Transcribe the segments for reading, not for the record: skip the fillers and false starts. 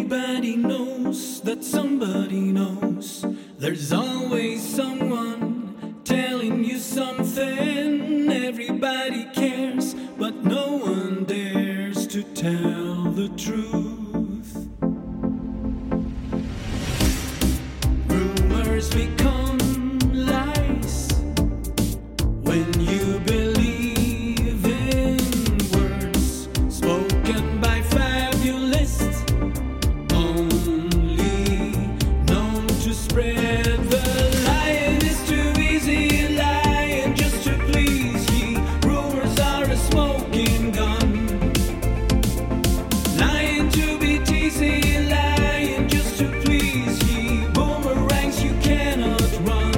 Everybody knows that somebody knows. There's always someone telling you something. Everybody cares, but no one dares to tell the truth. Rumors become lies when you believe in words spoken by fabulists, only known to spread the lie. It is too easy lying just to please ye. Rumors are a smoking gun. Lying to be teasy, lying just to please ye. Boomerangs you cannot run.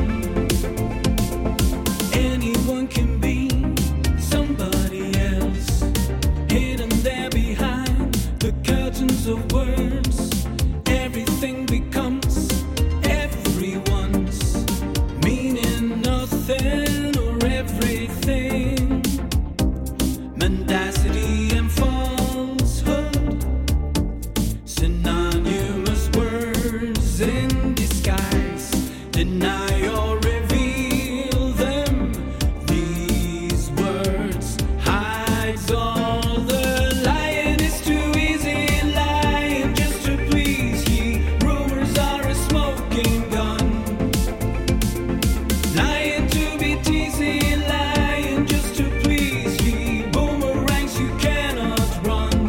Anyone can be somebody else, hidden there behind the curtains of words. Everything becomes everyone's, meaning nothing or everything. Mendacity and falsehood, synonymous words in disguise. Deny or reveal them. These words hides all the lying. It's too easy lying just to please ye. Rumors are a smoking gun. Lying to be teasy, lying just to please ye. Boomerangs you cannot run.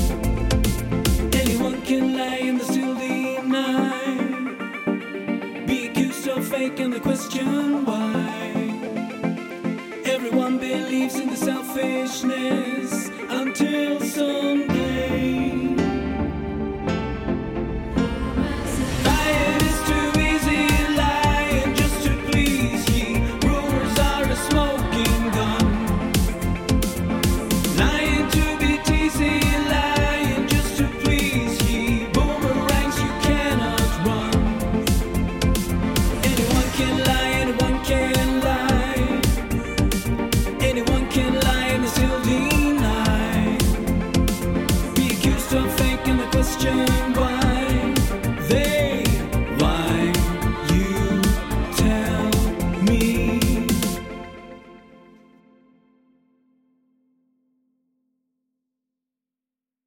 Anyone can lie and they still deny. Be accused of fake and they question why. Everyone believes in the selfishness until someday. Lying is too easy, lying just to please ye. Rumors are a smoking gun. Lying to be teasy, lying just to please ye. Boomerangs you cannot run. Anyone can lie, anyone can lie. Anyone can lie and they still deny. Be accused of fake and they question why.